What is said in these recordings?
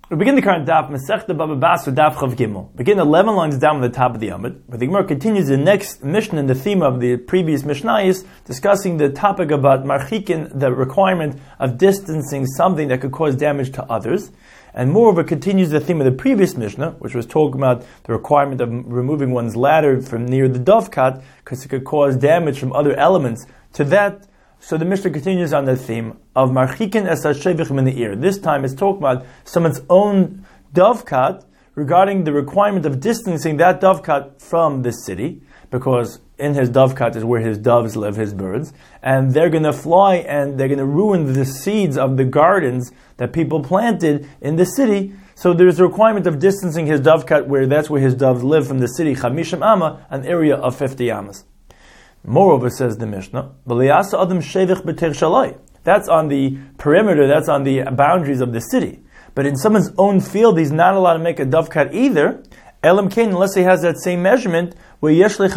We begin the current daf, Masechta Baba Basra daf Chav Gimel. Begin 11 lines down at the top of the Amud, but the Gemara continues the next Mishnah in the theme of the previous Mishnayos, discussing the topic about marchikin, the requirement of distancing something that could cause damage to others. And moreover, continues the theme of the previous Mishnah, which was talking about the requirement of removing one's ladder from near the dovecot, because it could cause damage from other elements to that. So the Mishnah continues on the theme of marchikin es ha-shevichim in the ear. This time it's talking about someone's own dovecot regarding the requirement of distancing that dovecot from the city, because in his dovecot is where his doves live, his birds, and they're going to fly and they're going to ruin the seeds of the gardens that people planted in the city. So there's a requirement of distancing his dovecot that's where his doves live from the city, chamishim amma, an area of 50 ammas. Moreover, says the Mishnah, that's on the perimeter, that's on the boundaries of the city. But in someone's own field, he's not allowed to make a dovecot either, unless he has that same measurement, if he has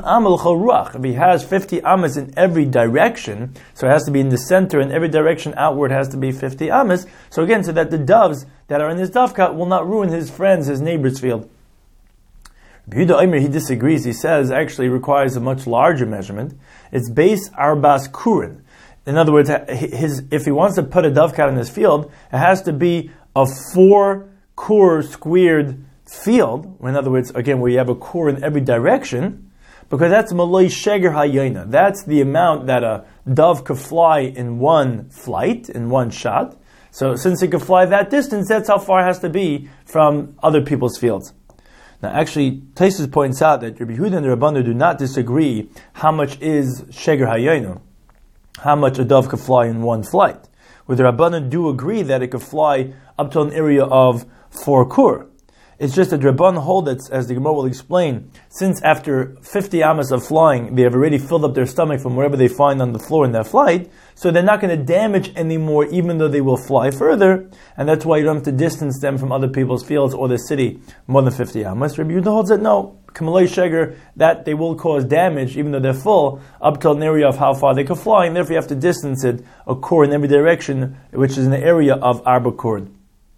50 amas in every direction, so it has to be in the center, and every direction outward has to be 50 amas. So again, so that the doves that are in his dovecot will not ruin his friends, his neighbor's field. Yehuda Omer, he disagrees. He says actually requires a much larger measurement. It's base arbas kurin. In other words, if he wants to put a dovecot in his field, it has to be a 4 kur squared field. In other words, again, where you have a kur in every direction, because that's malay sheger hayina. That's the amount that a dove could fly in one flight, in one shot. So since it could fly that distance, that's how far it has to be from other people's fields. Now, actually, Taisus points out that Rabbi Yehuda and the Rabbanu do not disagree how much is sheger hayinu, how much a dove could fly in one flight. Where the Rabbanu do agree that it could fly up to an area of 4 kur. It's just that Rabban hold it, as the Gemara will explain, since after 50 amas of flying, they have already filled up their stomach from wherever they find on the floor in that flight, so they're not going to damage anymore, even though they will fly further, and that's why you don't have to distance them from other people's fields or the city more than 50 amas. Rabbi Yehuda holds that no, Kamalei Sheger, that they will cause damage, even though they're full, up to an area of how far they can fly, and therefore you have to distance it a kur in every direction, which is an area of arba kur.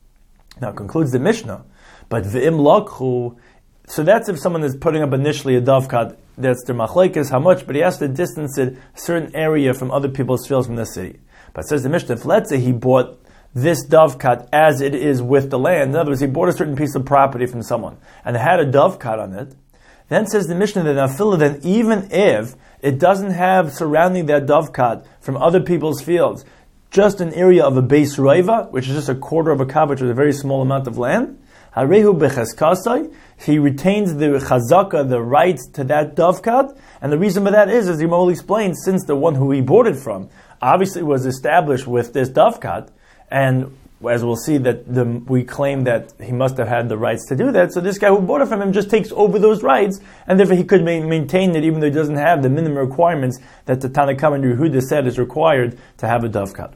Now concludes the Mishnah. But v'im lakhu, so that's if someone is putting up initially a dovecot, that's their machlekes, how much, but he has to distance it a certain area from other people's fields from the city. But says the Mishnah, if let's say he bought this dovecot as it is with the land, in other words, he bought a certain piece of property from someone, and it had a dovecot on it, then says the Mishnah that nafila, then even if it doesn't have surrounding that dovecot from other people's fields, just an area of a base roiva, which is just a quarter of a kav, which is a very small amount of land, Harehu becheskasai, he retains the chazaka, the rights to that dovecot, and the reason for that is, as Yimol explains, since the one who he bought it from obviously was established with this dovecot, and as we'll see that we claim that he must have had the rights to do that, so this guy who bought it from him just takes over those rights, and therefore he could maintain it even though he doesn't have the minimum requirements that the Tanna Kama and Yehuda said is required to have a dovecot.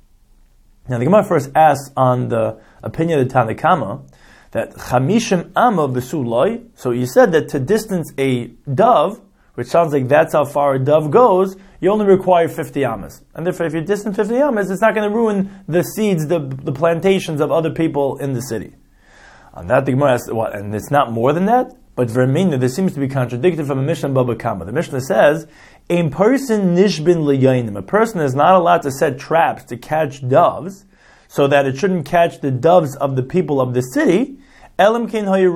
Now the Gemara first asks on the opinion of the Tanna Kama, that chamishim amma b'sulai, so you said that to distance a dove, which sounds like that's how far a dove goes, you only require 50 amas. And therefore if you distance 50 amas, it's not going to ruin the seeds, the plantations of other people in the city. On that the Gemara asks, what, and it's not more than that? But Vermina, this seems to be contradicted from a Mishnah Baba Kama. The Mishnah says, a person nishbin l'yainim, a person is not allowed to set traps to catch doves, so that it shouldn't catch the doves of the people of the city, unless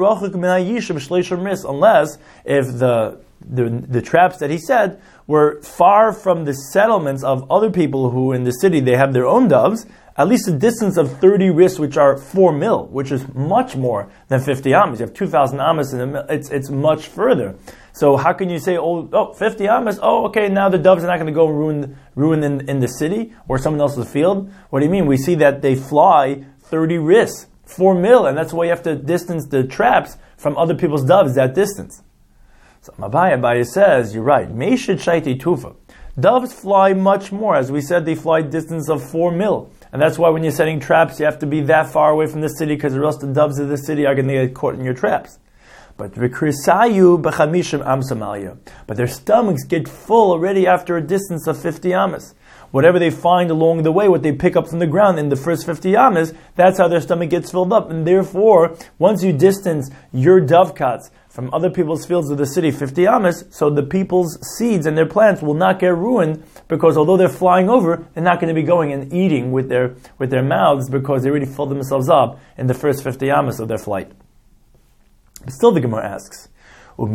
if the traps that he said were far from the settlements of other people who in the city they have their own doves, at least a distance of 30 ris, which are 4 mil, which is much more than 50 amas. You have 2,000 amas, and it's much further. So how can you say, 50 amas, okay, now the doves are not going to go ruin in the city or someone else's field? What do you mean? We see that they fly 30 ris, 4 mil, and that's why you have to distance the traps from other people's doves that distance. So Abaye says, you're right. Meishit shaiti tufa. Doves fly much more. As we said, they fly distance of 4 mil. And that's why when you're setting traps, you have to be that far away from the city, because or else the doves of the city are going to get caught in your traps. But v'krisayu b'chamishim am samalia. But their stomachs get full already after a distance of 50 amas. whatever they find along the way, what they pick up from the ground in the first 50 amas, that's how their stomach gets filled up. And therefore, once you distance your dovecots from other people's fields of the city 50 amas, so the people's seeds and their plants will not get ruined, because although they're flying over, they're not going to be going and eating with their mouths, because they already filled themselves up in the first 50 amas of their flight. But still the Gemara asks, so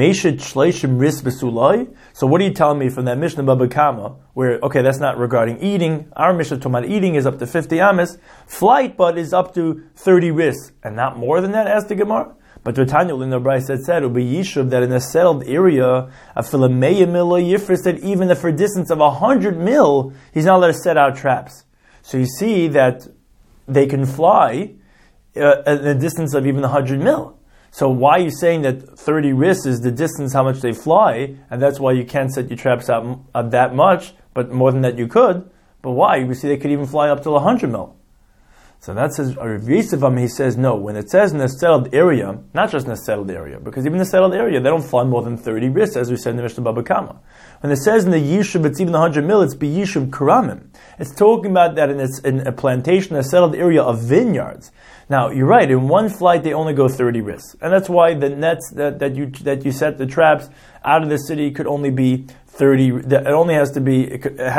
what are you telling me from that Mishnah Baba Kama, where, okay, that's not regarding eating. Our Mishnah talking about eating is up to 50 amas. Flight, but is up to 30 ris. And not more than that, asked the Gemara. But Tanya in the Bryce said, Yishuv, that in a settled area, a Philomeya mil yifris, that even if for a distance of 100 mil, he's not allowed to set out traps. So you see that they can fly at a distance of even 100 mil. So why are you saying that 30 ris is the distance how much they fly, and that's why you can't set your traps out that much, but more than that you could? But why? You see they could even fly up to 100 mil. So that says, he says, no, when it says in a settled area, not just in a settled area, because even in a settled area, they don't fly more than 30 ris, as we said in the Mishnah Baba Kama. When it says in the Yishuv, it's even 100 mil, it's B'Yishuv Karamim. It's talking about that in a plantation, a settled area of vineyards. Now, you're right, in one flight they only go 30 ris. And that's why the nets that you set the traps out of the city could only be 30, it has to be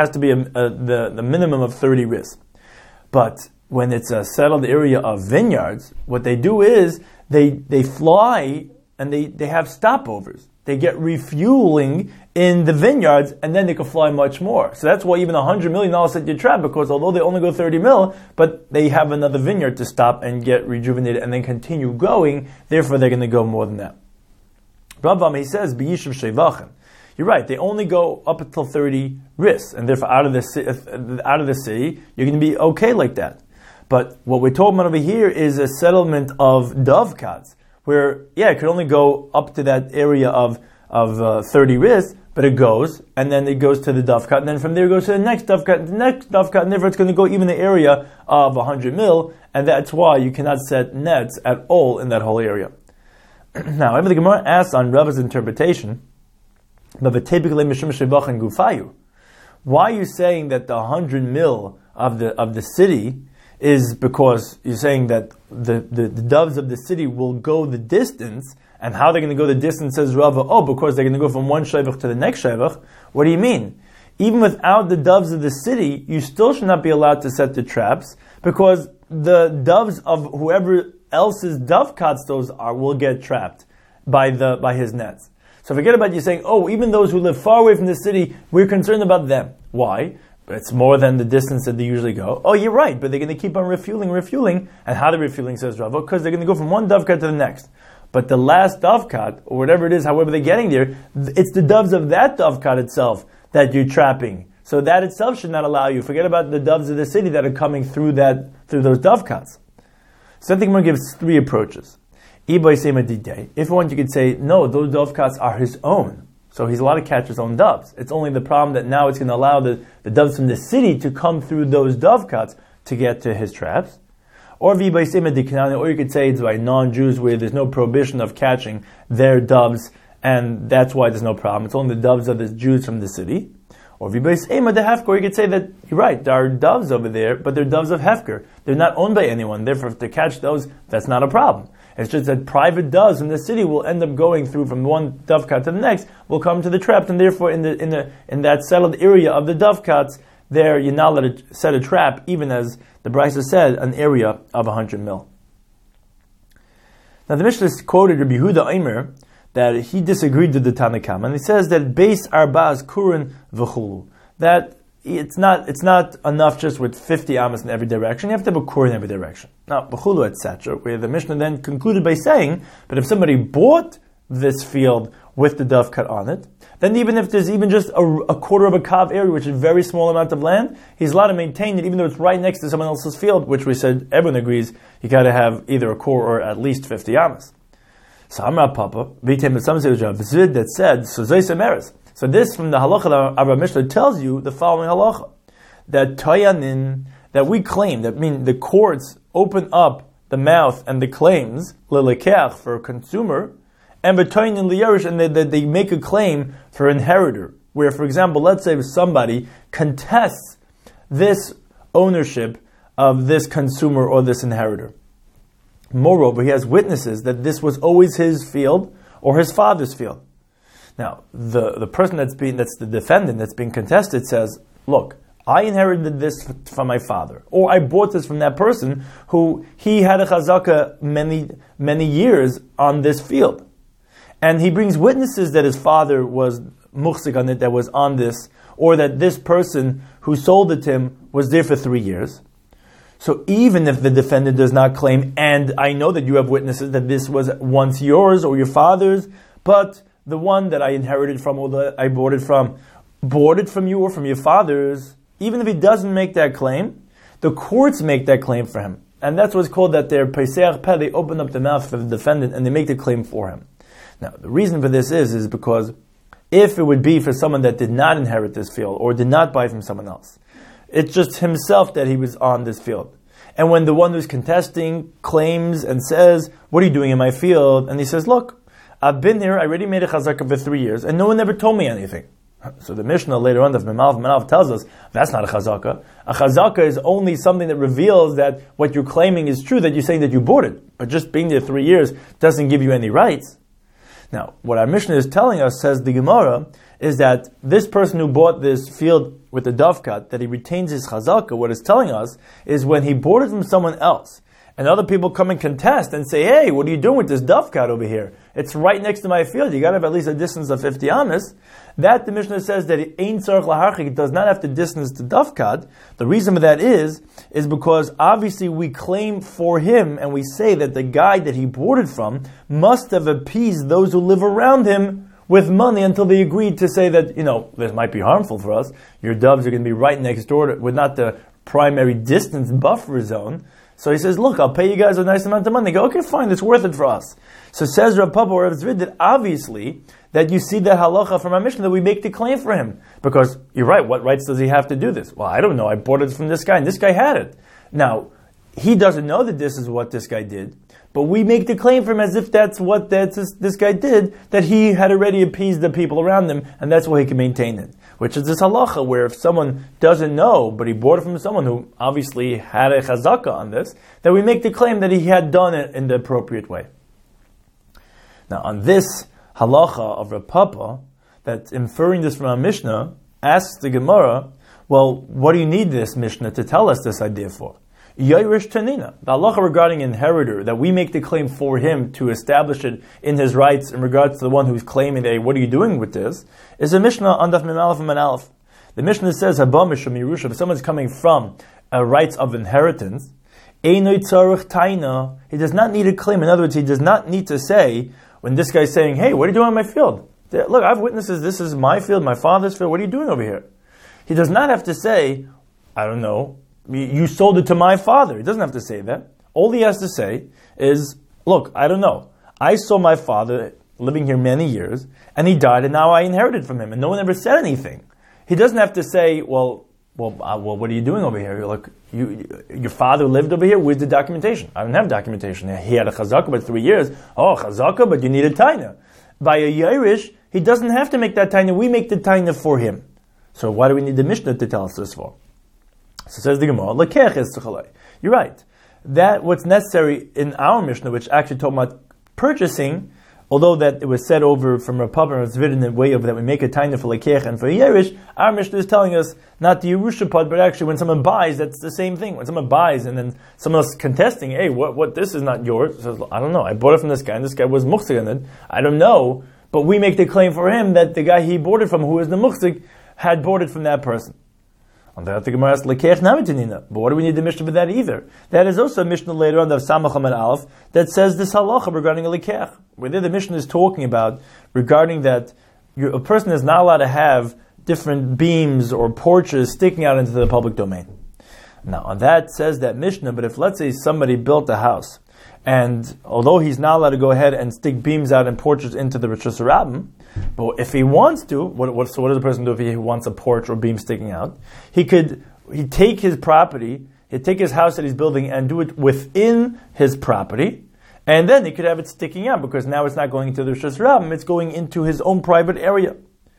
the minimum of 30 ris. But when it's a settled area of vineyards, what they do is they fly and they have stopovers. They get refueling in the vineyards, and then they can fly much more. So that's why even $100 million set your trap, because although they only go 30 mil, but they have another vineyard to stop and get rejuvenated and then continue going, therefore they're going to go more than that. Ravam, he says, B'Yishuv Shevachem. You're right, they only go up until 30 ris, and therefore out of the city, you're going to be okay like that. But what we're talking about over here is a settlement of dovecots, where, it could only go up to that area of 30 ris, but it goes, and then it goes to the dovecot, and then from there it goes to the next dovecot, and therefore it's going to go even the area of 100 mil, and that's why you cannot set nets at all in that whole area. Now, the Gemara asks on Rava's interpretation, why are you saying that the 100 mil of the city is because you're saying that the doves of the city will go the distance, and how they're going to go the distance, says Rava, because they're going to go from one shevach to the next shevach. What do you mean? Even without the doves of the city, you still should not be allowed to set the traps, because the doves of whoever else's dovecots those are will get trapped by his nets. So forget about you saying, even those who live far away from the city, we're concerned about them. Why? It's more than the distance that they usually go. You're right, but they're going to keep on refueling. And how the refueling, says Rava? Because they're going to go from one dovecot to the next. But the last dovecot, or whatever it is, however they're getting there, it's the doves of that dovecot itself that you're trapping. So that itself should not allow you. Forget about the doves of the city that are coming through those dovecots. So I think I'm going to give 3 approaches. If one, you could say, no, those dovecots are his own. So he's allowed to catch his own doves. It's only the problem that now it's going to allow the doves from the city to come through those dovecots to get to his traps. Or you could say it's by non-Jews where there's no prohibition of catching their doves, and that's why there's no problem. It's only the doves of the Jews from the city. Or you could say that you're right, there are doves over there, but they're doves of Hefker. They're not owned by anyone. Therefore, if they catch those, that's not a problem. It's just that private doves in the city will end up going through from one dovecot to the next, will come to the traps, and therefore in that settled area of the dovecots, there you're not allowed to set a trap, even as the Brisa said, an area of 100 mil. Now the Mishnah quoted Rabbi Yehuda Eimer that he disagreed with the Tanna Kama, and he says that Beis Arbaz Kurin v'chulu, that it's not enough just with 50 amas in every direction. You have to have a core in every direction. Now, b'chulu, etc., where the Mishnah then concluded by saying, but if somebody bought this field with the dovecot on it, then even if there's even just a quarter of a kav area, which is a very small amount of land, he's allowed to maintain it even though it's right next to someone else's field, which we said everyone agrees you got to have either a core or at least 50 amas. So Amra Papa, that said, so Zaysemeres. So this from the halacha of our Mishnah tells you the following halacha, that Tayanin, that we claim, that mean the courts open up the mouth and the claims, lelekech, for a consumer, and B'Tayanin liyarish, and they make a claim for inheritor. Where, for example, let's say somebody contests this ownership of this consumer or this inheritor. Moreover, he has witnesses that this was always his field or his father's field. Now, the person that's the defendant that's being contested says, look, I inherited this from my father, or I bought this from that person who he had a chazaka many years on this field. And he brings witnesses that his father was muhsik on it, that was on this, or that this person who sold it to him was there for 3 years. So even if the defendant does not claim, and I know that you have witnesses that this was once yours or your father's, but the one that I inherited from or that I bought it from you or from your father's, even if he doesn't make that claim, the courts make that claim for him. And that's what's called that they're Peseach Peh, they open up the mouth for the defendant and they make the claim for him. Now, the reason for this is because if it would be for someone that did not inherit this field or did not buy from someone else, it's just himself that he was on this field. And when the one who's contesting claims and says, what are you doing in my field? And he says, look, I've been here, I already made a chazakah for 3 years, and no one ever told me anything. So the Mishnah later on, the Memalef tells us, that's not a chazakah. A chazakah is only something that reveals that what you're claiming is true, that you're saying that you bought it. But just being there 3 years doesn't give you any rights. Now, what our Mishnah is telling us, says the Gemara, is that this person who bought this field with the dovkat, that he retains his chazakah, what it's telling us is when he bought it from someone else, and other people come and contest and say, hey, what are you doing with this dovkat over here? It's right next to my field. You got to have at least a distance of 50 amas. That the Mishnah says that it ain't tzarich laharchik. It does not have to distance the dovkat. The reason for that is because obviously we claim for him and we say that the guy that he bought it from must have appeased those who live around him with money until they agreed to say that, this might be harmful for us. Your doves are going to be right next door with not the primary distance buffer zone. So he says, look, I'll pay you guys a nice amount of money. They go, okay, fine, it's worth it for us. So says Rav Papa or Rav Zvid that obviously that you see the halacha from our Mishnah that we make the claim for him. Because you're right, what rights does he have to do this? Well, I don't know, I bought it from this guy and this guy had it. Now, he doesn't know that this is what this guy did, but we make the claim for him as if that's what this guy did, that he had already appeased the people around him, and that's why he can maintain it. Which is this halacha, where if someone doesn't know, but he bought it from someone who obviously had a chazakah on this, that we make the claim that he had done it in the appropriate way. Now, on this halacha of Rav Papa, that's inferring this from our Mishnah, asks the Gemara, well, what do you need this Mishnah to tell us this idea for? Yairish Tanina, the halacha regarding inheritor, that we make the claim for him to establish it in his rights in regards to the one who's claiming that, hey, what are you doing with this, is a Mishnah on Daf Mem Aleph and Mem Aleph. The Mishnah says, Haba Mishum Yerusha, if someone's coming from rights of inheritance, Einoi Tzarech Taina, he does not need a claim. In other words, he does not need to say, when this guy's saying, hey, what are you doing on my field? Look, I have witnesses, this is my field, my father's field, what are you doing over here? He does not have to say, I don't know, you sold it to my father. He doesn't have to say that. All he has to say is, look, I don't know. I saw my father living here many years, and he died, and now I inherited from him, and no one ever said anything. He doesn't have to say, well, what are you doing over here? Look, your father lived over here. Where's the documentation? I don't have documentation. He had a chazakah, but 3 years. Oh, chazakah, but you need a taina. By a yairish, he doesn't have to make that taina. We make the taina for him. So why do we need the Mishnah to tell us this for? So says the Gemara, lekech es tzichalei. You're right. That what's necessary in our Mishnah, which actually talking about purchasing, although that it was said over from Rav Papa and Rav Zvid in the way of that we make a taina for lekech and for yerish, our Mishnah is telling us not the Yerusha part, but actually when someone buys, that's the same thing. When someone buys and then someone else contesting, hey, what this is not yours. Says, I don't know. I bought it from this guy, and this guy was muhsik on it. I don't know, but we make the claim for him that the guy he bought it from, who is the muhsik, had bought it from that person. On that, the Gemara asks, lekech namitinina. But what do we need the Mishnah for that either? That is also a Mishnah later on, the Samach Amad Aleph, that says this halacha regarding a lekech. Where there the Mishnah is talking about regarding that a person is not allowed to have different beams or porches sticking out into the public domain. Now, on that says that Mishnah, but if let's say somebody built a house, and although he's not allowed to go ahead and stick beams out and porches into the Rishus Rabbim, but if he wants to, what does a person do if he wants a porch or beam sticking out? He'd take his property, he'd take his house that he's building and do it within his property, and then he could have it sticking out because now it's not going into the Rishus Rabbim, it's going into his own private area.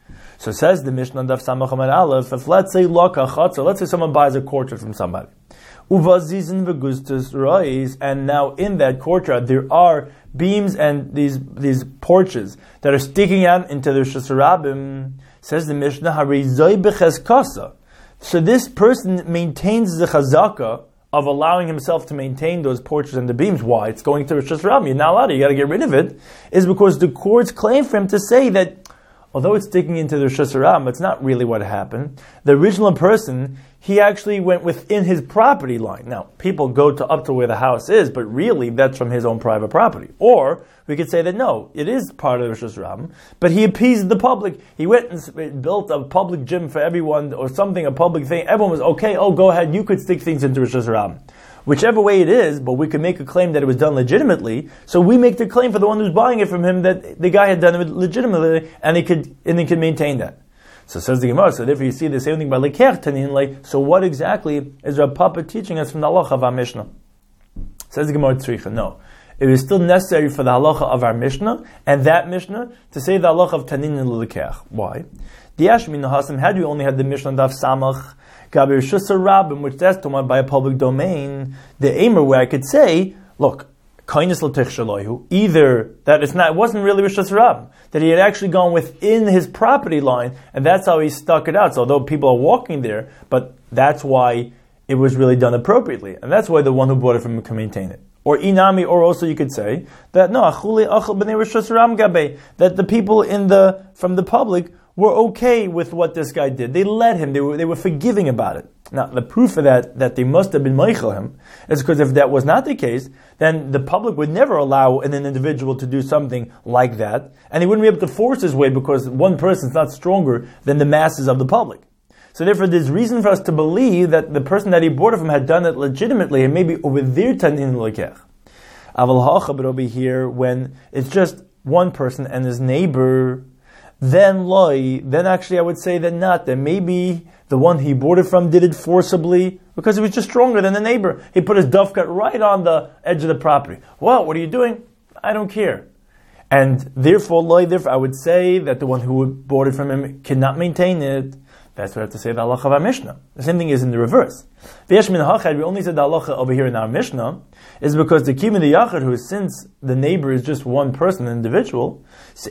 So says the Mishnah Daf Samach Amud Aleph, if let's say Loka Chatzor, let's say someone buys a courtyard from somebody. Uvazizin v'gustus rois, and now in that courtyard there are beams and these porches that are sticking out into the Rishus Rabim. Says the Mishnah, Harizoi b'cheskasa. So this person maintains the chazaka of allowing himself to maintain those porches and the beams. Why? It's going to Rishus Rabim. You're not allowed to. You got to get rid of it. Is because the courts claim for him to say that although it's sticking into the Rishus Rabim, it's not really what happened. The original person, he actually went within his property line. Now, people go up to where the house is, but really that's from his own private property. Or we could say that no, it is part of the Rishus Rabim, but he appeased the public. He went and built a public gym for everyone or something, a public thing. Everyone was okay, go ahead, you could stick things into Rishus Rabim. Whichever way it is, but we can make a claim that it was done legitimately. So we make the claim for the one who's buying it from him that the guy had done it legitimately, and he could maintain that. So says the Gemara. So therefore, you see the same thing by lekech tanin. So what exactly is Rav Papa teaching us from the halacha of our Mishnah? Says the Gemara tzricha. No, it is still necessary for the halacha of our Mishnah and that Mishnah to say the halacha of tanin and lekech. Why? The Ashmin Hasim had we only had the Mishnah Daf Samach Gabi Rishus Rabim, which that's talking about by a public domain. The aimer where I could say, look, kindness l'tich shalohu, either that it wasn't really Rishus Rabim, that he had actually gone within his property line, and that's how he stuck it out. So although people are walking there, but that's why it was really done appropriately, and that's why the one who bought it from him can maintain it. Or inami, or also you could say that no, achuli achal b'nei Rishus Rabim gabe, that the people from the public were okay with what this guy did. They let him. They were forgiving about it. Now, the proof of that they must have been meichel him is because if that was not the case, then the public would never allow an individual to do something like that, and he wouldn't be able to force his way because one person is not stronger than the masses of the public. So therefore, there's reason for us to believe that the person that he bought it from had done it legitimately, and maybe over there tanin lekech. Aval hacha, but over here, when it's just one person and his neighbor, then actually I would say that not. That maybe the one he bought it from did it forcibly because he was just stronger than the neighbor. He put his dovkat right on the edge of the property. Well, what are you doing? I don't care. And therefore I would say that the one who bought it from him cannot maintain it. That's what I have to say the halacha of our Mishnah. The same thing is in the reverse. V'yesh min hachad, we only said the halacha over here in our Mishnah, is because the kim of the yachad, who since the neighbor is just one person, an individual,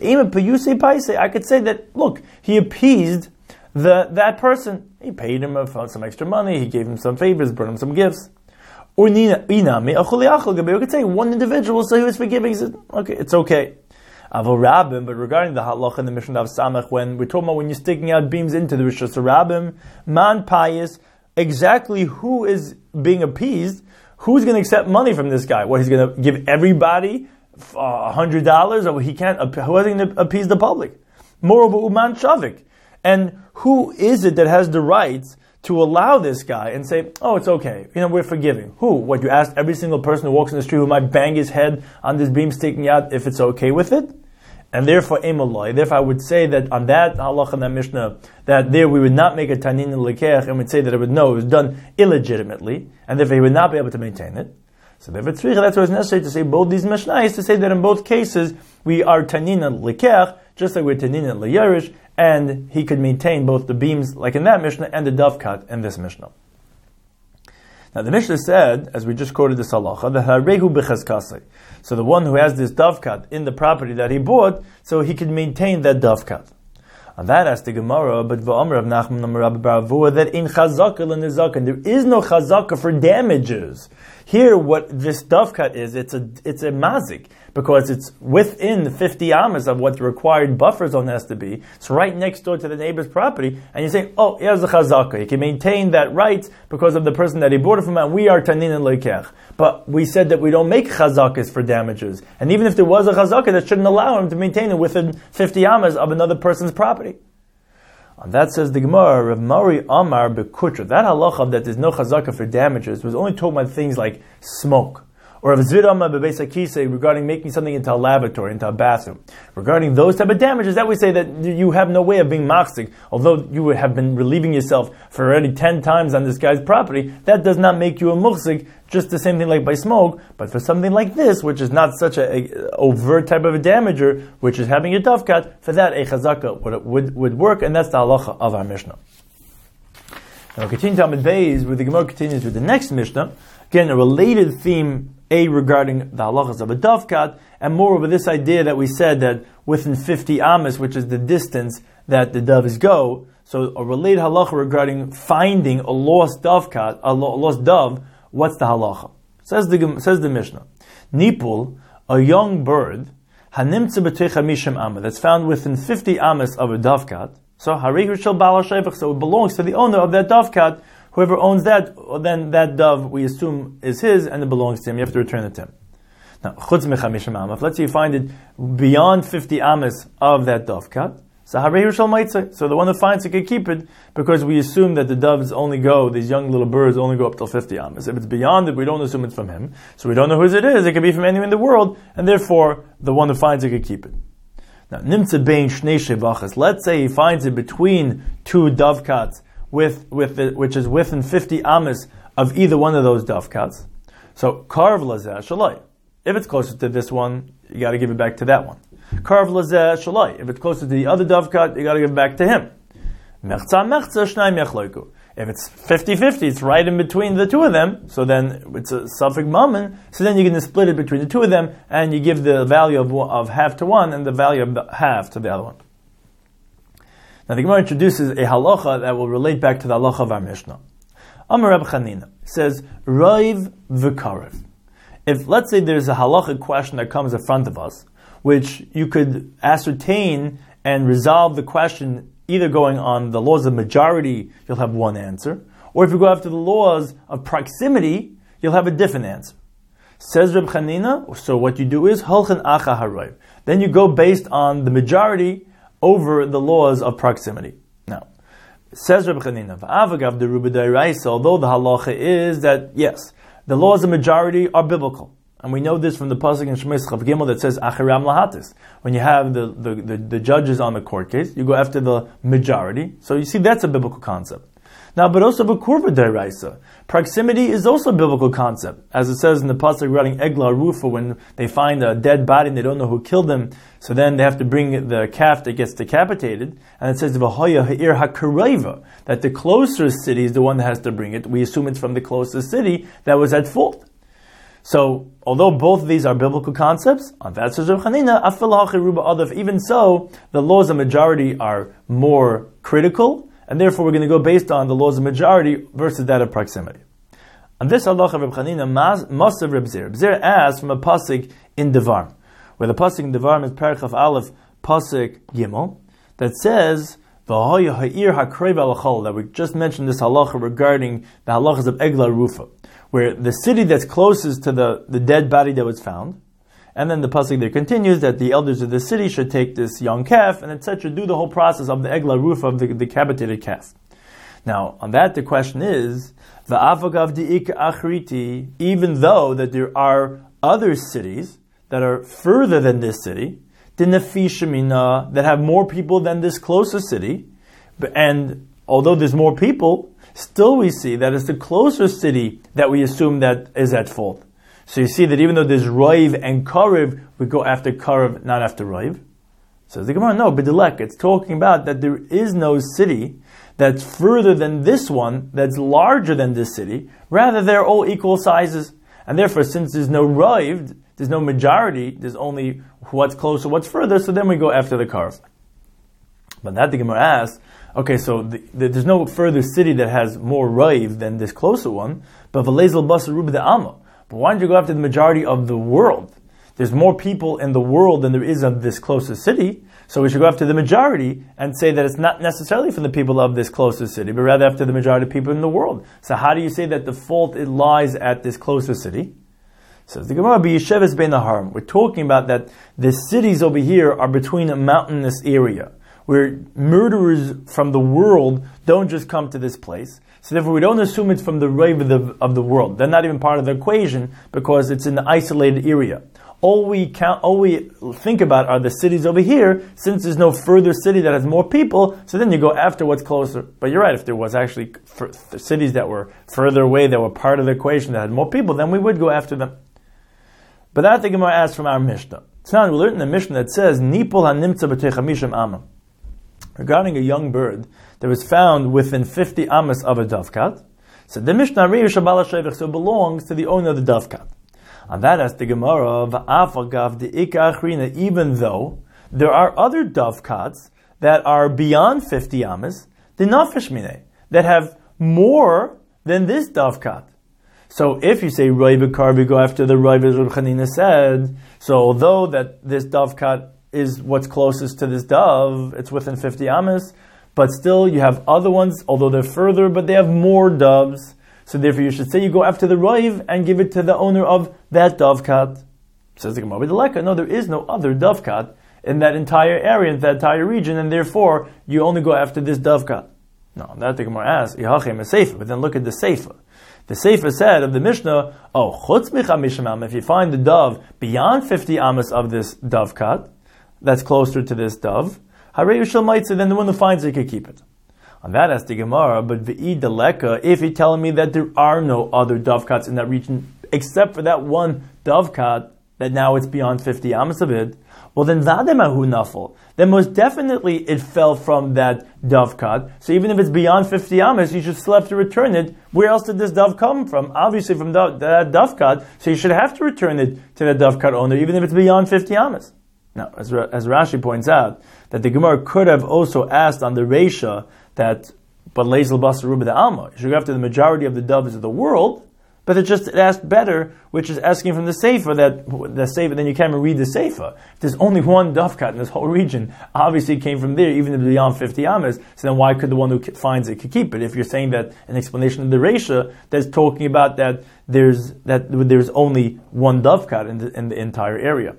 I could say that, look, he appeased that person. He paid him some extra money, he gave him some favors, brought him some gifts. Or we could say one individual, so he was forgiving, he said, okay, it's okay. Avol Rabim, but regarding the halacha in the Mishnah of Samach, when we're talking about when you're sticking out beams into the Rishus Rabim, man pious, exactly who is being appeased? Who's going to accept money from this guy? What, he's going to give everybody $100, or he can't? Who is going to appease the public? Moreover, uman shavik, and who is it that has the rights to allow this guy and say, oh, it's okay, we're forgiving? Who? What, you asked every single person who walks in the street who might bang his head on this beam sticking out if it's okay with it? And therefore, I would say that on that halach and that Mishnah, that there we would not make a tanin lekech, and we'd say that it was done illegitimately, and therefore he would not be able to maintain it. So therefore, that's why it's necessary to say both these Mishnahs, to say that in both cases, we are tanin lekech, just like we're tanin leyerish, and he could maintain both the beams, like in that Mishnah, and the dovkat in this Mishnah. Now the Mishnah said, as we just quoted this halacha, the harehu b'chazkasei. So the one who has this dovkat in the property that he bought, so he can maintain that dovkat. On that asked the Gemara, but v'omer of Nachman Amar Rabbi bar Avua, that in chazaka l'nizaka, there is no chazaka for damages. Here, what this dovkat is, it's a mazik, because it's within the 50 amas of what the required buffer zone has to be. It's right next door to the neighbor's property, and you say, oh, here's the chazaka. He can maintain that right because of the person that he bought it from, and we are tanin and lekech. But we said that we don't make chazakas for damages. And even if there was a chazaka, that shouldn't allow him to maintain it within 50 amas of another person's property. And that says the Gemara, Rav Mari Amar Bekutra. That halacha that there's no chazaka for damages was only talking about things like smoke, or of zvirama bebeis hakisei regarding making something into a lavatory, into a bathroom. Regarding those type of damages, that we say that you have no way of being machzik, although you would have been relieving yourself for already 10 times on this guy's property, that does not make you a muchzik, just the same thing like by smoke, but for something like this, which is not such a overt type of a damager, which is having a dovkat, for that a chazaka would work, and that's the halacha of our Mishnah. Now we'll continue to Amud Beis, where the Gemara continues with the next Mishnah. Again, a related theme, regarding the halachas of a dovkat, and moreover this idea that we said that within 50 amas, which is the distance that the doves go, so a related halacha regarding finding a lost dovkat, a lost dove, what's the halacha? Says the Mishnah, Nipul, a young bird, hanimtze b'teicha misham amma, that's found within 50 amas of a dovkat, so harihu shel bala shevach, so it belongs to the owner of that dovkat. Whoever owns that, then that dove, we assume, is his, and it belongs to him. You have to return it to him. Now, chutz mechamishim amas, let's say you find it beyond 50 amas of that dovkat, so harihu shel maitzeh, so the one who finds it can keep it, because we assume that the doves only go, these young little birds only go up till 50 amas. If it's beyond it, we don't assume it's from him, so we don't know whose it is. It could be from anywhere in the world, and therefore, the one who finds it can keep it. Now, nimtze bein shnei shevachas, let's say he finds it between 2 dovkats, which is within 50 amas of either one of those dovkats. So, karv lazeh shalai. If it's closer to this one, you got to give it back to that one. Karv lazeh shalai. If it's closer to the other dovkat, you got to give it back to him. Mechza shnayim yachloiku. If it's 50-50, it's right in between the two of them, so then it's a suffix mammon, so then you're going to split it between the two of them, and you give the value of half to one, and the value of the half to the other one. Now the Gemara introduces a halacha that will relate back to the halacha of our Mishnah. Amar Reb Chanina says, Raiv v'karev. If, let's say there's a halachic question that comes in front of us, which you could ascertain and resolve the question either going on the laws of majority, you'll have one answer, or if you go after the laws of proximity, you'll have a different answer. Says Reb Chanina, so what you do is, Holchen acha harayv. Then you go based on the majority over the laws of proximity. Now, says Reb Chanina, v'avagav deruba d'oraisa, although the halacha is that, yes, the laws of majority are biblical. And we know this from the pasuk in Shemais Chav Gimel that says, achiram lahatis. When you have the judges on the court case, you go after the majority. So you see, that's a biblical concept. Now, but also b'kurva d'oraisa, proximity is also a biblical concept. As it says in the pasuk regarding Eglah Rufa, when they find a dead body and they don't know who killed him, so then they have to bring the calf that gets decapitated, and it says v'hoya ha'ir ha'kareva, that the closer city is the one that has to bring it. We assume it's from the closest city that was at fault. So, although both of these are biblical concepts, on that says Reb Chanina, afil ha'chiruba adav, even so, the laws of majority are more critical, and therefore we're going to go based on the laws of majority versus that of proximity. On this halacha of Reb Chanina, Masav Reb Zir. Reb Zir asks from a pasuk in Devarim, where the pasuk in Devarim is Perek Chaf Aleph, pasuk Gimel, that says, V'hoya ha'ir ha'kreiv alachol, that we just mentioned this halacha regarding the halachas of Eglah Rufa, where the city that's closest to the dead body that was found, and then the pasuk there continues that the elders of the city should take this young calf and etc., do the whole process of the Eglah Rufa, of the decapitated calf. Now, on that the question is, v'avagav di'ika achriti, even though that there are other cities that are further than this city, dinafishamina, that have more people than this closest city, and although there's more people, still we see that it's the closer city that we assume that is at fault. So you see that even though there's Raiv and Karev, we go after Karev, not after Raiv. So the Gemara, no, B'dilek, it's talking about that there is no city that's further than this one, that's larger than this city. Rather, they're all equal sizes. And therefore, since there's no Raiv, there's no majority, there's only what's closer, what's further, so then we go after the Karev. But that the Gemara asks, okay, so there's no further city that has more Raiv than this closer one, but V'lezel Basar Ruba de Amma. But why don't you go after the majority of the world? There's more people in the world than there is of this closest city, so we should go after the majority and say that it's not necessarily from the people of this closest city, but rather after the majority of people in the world. So how do you say that the fault it lies at this closest city? Says the Gemara, B'yesheves bein harim. We're talking about that the cities over here are between a mountainous area, where murderers from the world don't just come to this place. So therefore, we don't assume it's from the Rov of the world. They're not even part of the equation because it's in the isolated area. All we think about are the cities over here. Since there's no further city that has more people, so then you go after what's closer. But you're right, if there was actually cities that were further away, that were part of the equation, that had more people, then we would go after them. But that the Gemara asks from our Mishnah. So now we learned in the Mishnah that says, Nipol hanimtza b'tei chamishim amma. Regarding a young bird that was found within 50 amas of a dovkat, so the Mishnah so it belongs to the owner of the dovkat. On that asks the Gemara, even though there are other dovkats that are beyond 50 amas, the nafish mine, that have more than this dovkat. So if you say Rov B'kar, we go after the Rov, as Reb Chanina said. So although that this dovkat is what's closest to this dove, it's within 50 amas, but still you have other ones, although they're further, but they have more doves. So therefore you should say you go after the Rov and give it to the owner of that dovkat. Says the Gemara, no, there is no other dovkat in that entire area, in that entire region, and therefore you only go after this dovkat. No, that the Gemara asks, but then look at the Seifa. The Seifa said of the Mishnah, if you find the dove beyond 50 amas of this dovkat, that's closer to this dove, then the one who finds it can keep it. On that asks the Gemara, but if you're telling me that there are no other dovekats in that region except for that one dovekat, that now it's beyond 50 amas of it, well then vademahu nafal. Then most definitely it fell from that dovekat. So even if it's beyond 50 amas, you should still have to return it. Where else did this dove come from? Obviously from that dovekat. So you should have to return it to the dovekat owner, even if it's beyond 50 amas. Now, as Rashi points out, that the Gemara could have also asked on the Reisha that, but Lezel Basar Ruba the Alma, you should go after the majority of the doves of the world, but it asked better, which is asking from the Seifa, then you can't even read the Seifa. If there's only one dovekat in this whole region, obviously it came from there, even if it's beyond 50 amas, so then why could the one who finds it could keep it? If you're saying that an explanation of the Reisha that's talking about that there's only one dovekat in the entire area.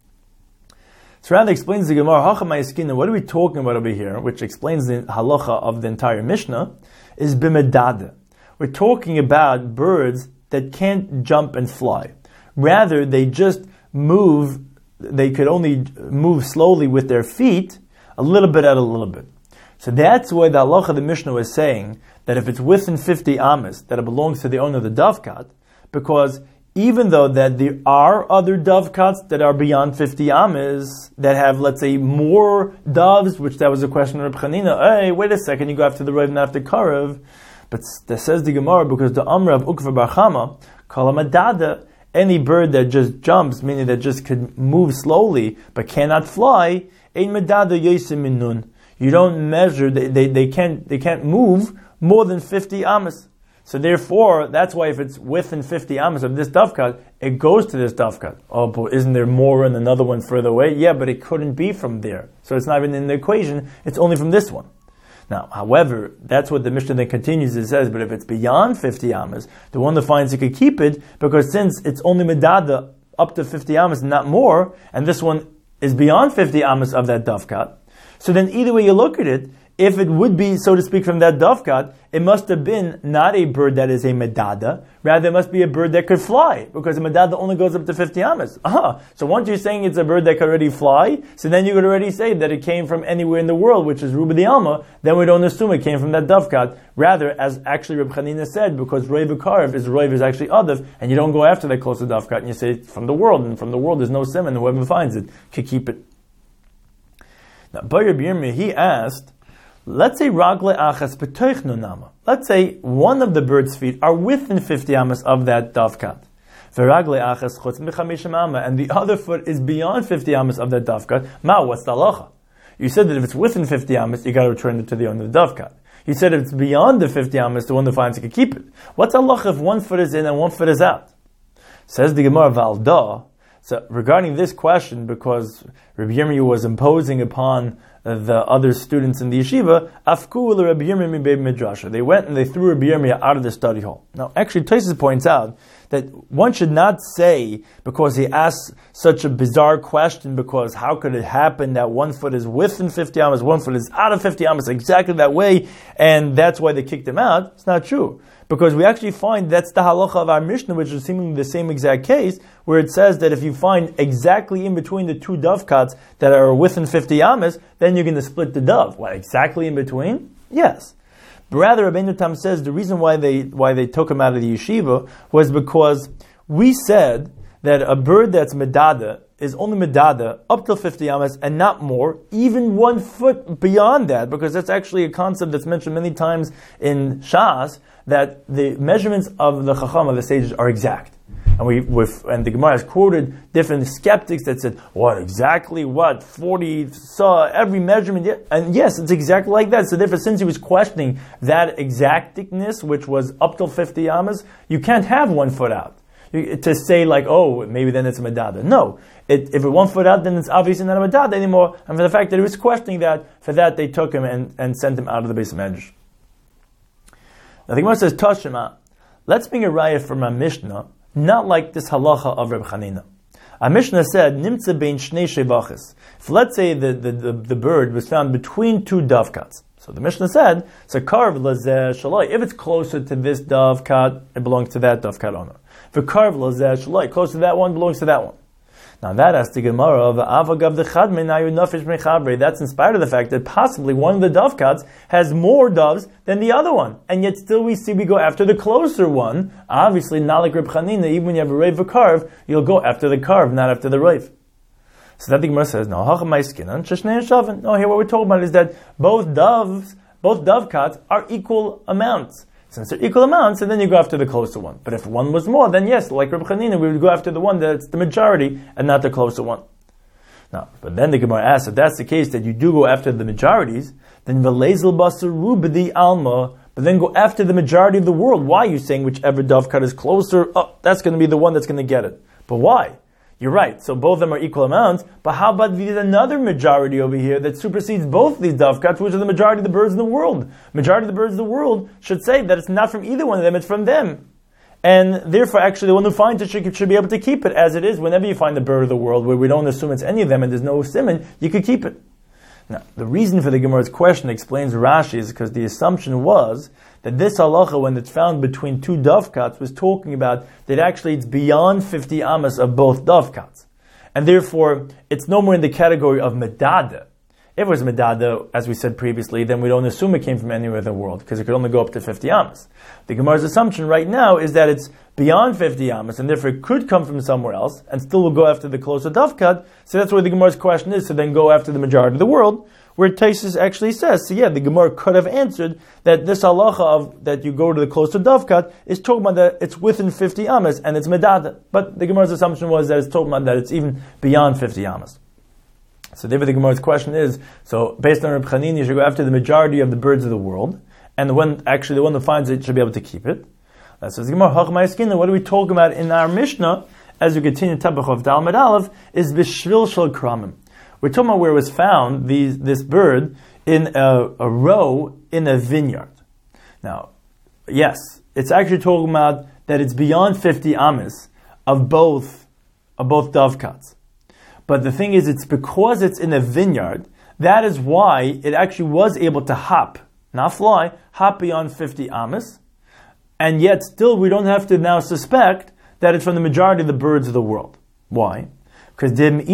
So Randa explains the Gemara, what are we talking about over here, which explains the halacha of the entire Mishnah, is bimedada. We're talking about birds that can't jump and fly. Rather, they just move, they could only move slowly with their feet, a little bit at a little bit. So that's why the halacha of the Mishnah was saying that if it's within 50 amas, that it belongs to the owner of the dovekat, because even though that there are other dovekats that are beyond 50 amas, that have, let's say, more doves, which that was a question of Reb Chanina, hey, wait a second, you go after the Rov and after Karev. But that says the Gemara, because the Amra of Ukva Bar Chama, Kalamadada, any bird that just jumps, meaning that just could move slowly, but cannot fly, Ein Medada Yosim Minun. You don't measure, they can't move more than 50 amas. So therefore, that's why if it's within 50 amas of this dovekat, it goes to this dovekat. Oh, but isn't there more and another one further away? Yeah, but it couldn't be from there. So it's not even in the equation, it's only from this one. Now, however, that's what the Mishnah then continues, it says, but if it's beyond 50 amas, the one that finds it could keep it, because since it's only medada up to 50 amas and not more, and this one is beyond 50 amas of that dovekat, so then either way you look at it, if it would be, so to speak, from that dovekat, it must have been not a bird that is a medada, rather it must be a bird that could fly, because a medada only goes up to 50 amas. So once you're saying it's a bird that could already fly, so then you could already say that it came from anywhere in the world, which is Ruba the Alma, then we don't assume it came from that dovekat. Rather, as actually Reb Chanina said, because Rov B'kar is actually Adav, and you don't go after that closer dovekat, and you say it's from the world, and from the world there's no sim, and whoever finds it can keep it. Now, Bayer Birmi, he asked, let's say Ragle Achas B'toich Nama. Let's say one of the bird's feet are within 50 amas of that dovekat. V'Ragle Achas Chutz M'Chamishim Amma, and the other foot is beyond 50 amas of that dovekat. What's the halacha? You said that if it's within 50 amas, you got to return it to the owner of the dovekat. You said if it's beyond the 50 amas, the one that finds it can keep it. What's the halacha if one foot is in and one foot is out? Says the Gemara Valda, So regarding this question, because Rabbi Yirmiyah was imposing upon the other students in the yeshiva, afku Rabbi Yirmiyah beis midrasha. They went and they threw Rabbi Yirmiyah out of the study hall. Now, actually, Tosfos points out that one should not say, because he asked such a bizarre question, because how could it happen that 1 foot is within 50 amas, 1 foot is out of 50 amas, exactly that way, and that's why they kicked him out? It's not true. Because we actually find that's the halacha of our Mishnah, which is seemingly the same exact case, where it says that if you find exactly in between the two dovecots that are within 50 amas, then you're going to split the dove. What, exactly in between? Yes. But rather, Rabbeinu Tam says the reason why they took him out of the yeshiva was because we said that a bird that's medada is only medada up till 50 amas and not more, even 1 foot beyond that, because that's actually a concept that's mentioned many times in Shas, that the measurements of the Chacham, of the sages, are exact. And the Gemara has quoted different skeptics that said, what, exactly what? 40 saw every measurement? And yes, it's exactly like that. So therefore, since he was questioning that exactness, which was up till 50 amas, you can't have 1 foot out. To say like, oh, maybe then it's a medada. No. If it's 1 foot out, then it's obviously not a medada anymore. And for the fact that he was questioning that, for that they took him and sent him out of the Beis Medrash. Now the Gemara says, Tashema, let's bring a raya from a Mishnah, not like this halacha of Reb Chanina. Our Mishnah said, Nimtze bein shnei shevachis. If let's say the bird was found between two dovecots. So the Mishnah said, Karv lazeh shaloi. If it's closer to this dovecot, it belongs to that dovecot owner. If Karv lazeh shaloi, close to that one, belongs to that one. Now that asks the Gemara of Avagav the Chadme Nayu Nafish Mechabre. That's in spite of the fact that possibly one of the dovecots has more doves than the other one, and yet still we go after the closer one. Obviously, not like Reb Chanina. Even when you have a reiv karv, you'll go after the karv, not after the reiv. So that the Gemara says, no, no. Here what we're talking about is that both dovecots are equal amounts. Since they're equal amounts, and then you go after the closer one. But if one was more, then yes, like Reb Chanina, we would go after the one that's the majority and not the closer one. Now, but then the Gemara asks, if that's the case, that you do go after the majorities, then v'leizel basaru b'di alma, but then go after the majority of the world. Why are you saying whichever dovecot is closer, that's going to be the one that's going to get it? But why? You're right, so both of them are equal amounts, but how about there's another majority over here that supersedes both these dovecots, which are the majority of the birds in the world? Majority of the birds in the world should say that it's not from either one of them, it's from them. And therefore, actually, the one who finds it should be able to keep it as it is. Whenever you find a bird of the world where we don't assume it's any of them and there's no simon, you could keep it. Now, the reason for the Gemara's question, explains Rashi, is because the assumption was that this halacha, when it's found between two dovecots, was talking about that actually it's beyond 50 amas of both dovecots. And therefore, it's no more in the category of medada. If it was medada, as we said previously, then we don't assume it came from anywhere in the world, because it could only go up to 50 amas. The Gemara's assumption right now is that it's beyond 50 amas, and therefore it could come from somewhere else, and still will go after the closer dovecot. So that's where the Gemara's question is, so then go after the majority of the world, where Tosfos actually says, so yeah, the Gemara could have answered that this halacha of that you go to the closer dovecot is talking about that it's within 50 amas, and it's medada. But the Gemara's assumption was that it's talking about that it's even beyond 50 amas. So therefore the Gemara's question is, so based on Reb Chanina, you should go after the majority of the birds of the world, and the one who finds it should be able to keep it. That says the Gemara, what are we talking about in our Mishnah, as we continue Tabach of Dalmad Aleph, is Bishvil Shel Kramim. We're talking about where it was found, this bird, in a row in a vineyard. Now, yes, it's actually talking about that it's beyond 50 amas of both dovecots. But the thing is, it's because it's in a vineyard, that is why it actually was able to hop, not fly, hop beyond 50 amas, and yet still we don't have to now suspect that it's from the majority of the birds of the world. Why? Because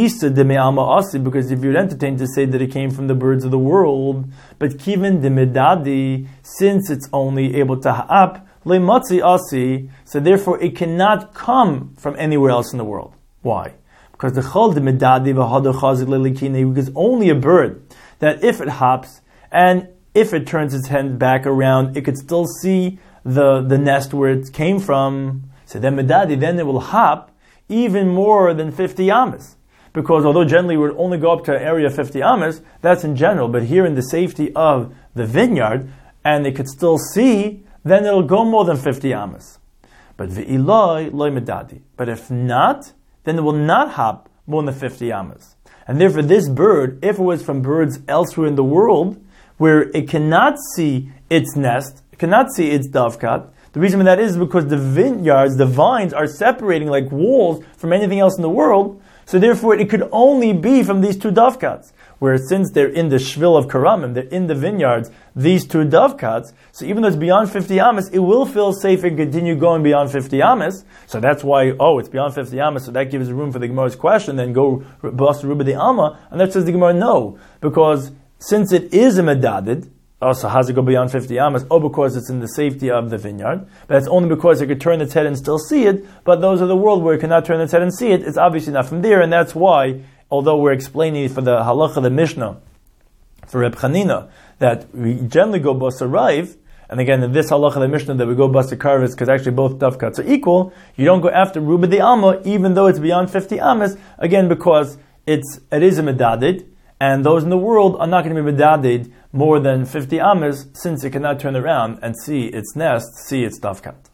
if you'd entertain to say that it came from the birds of the world, but kiven demedadi, since it's only able to hop, lematzi asi, so therefore it cannot come from anywhere else in the world. Why? Because the chol demedadi v'hadu chazik lelikine is only a bird that if it hops and if it turns its head back around, it could still see the nest where it came from. So then medadi, then it will hop even more than 50 amas. Because although generally we would only go up to an area of 50 amas, that's in general, but here in the safety of the vineyard, and they could still see, then it'll go more than 50 amas. But ve'iloi loy medadi. But if not, then it will not hop more than 50 amas. And therefore this bird, if it was from birds elsewhere in the world, where it cannot see its nest, it cannot see its dovekat, the reason for that is because the vineyards, the vines, are separating like walls from anything else in the world, so therefore it could only be from these two dovekats. Whereas since they're in the shvil of karamim, they're in the vineyards, these two dovekats, so even though it's beyond 50 amas, it will feel safe and continue going beyond 50 amas. So that's why, it's beyond 50 amas, so that gives room for the Gemara's question, then go bust ruba de alma, and that says the Gemara no, because since it is a medadid, so how does it go beyond 50 amas? Because it's in the safety of the vineyard. But it's only because it could turn its head and still see it. But those are the world where it cannot turn its head and see it. It's obviously not from there, and that's why, although we're explaining for the halacha, the Mishnah, for Reb Chanina, that we generally go basarayv, and again, in this halacha, the Mishnah, that we go basarkarvis, because actually both dovkats are equal, you don't go after ruba de alma, even though it's beyond 50 amas, again, because it is a medadid, and those in the world are not going to be medadid more than 50 amas, since it cannot turn around and see its nest, see its dovkat.